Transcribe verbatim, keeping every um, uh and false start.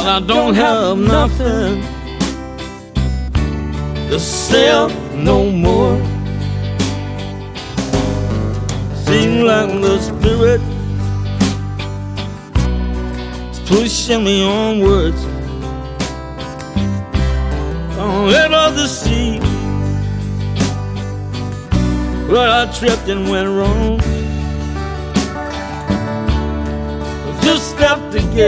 I don't have nothing to sell no more. Seems like the spirit is pushing me onwards. On ever the sea where I tripped and went wrong. Just have to get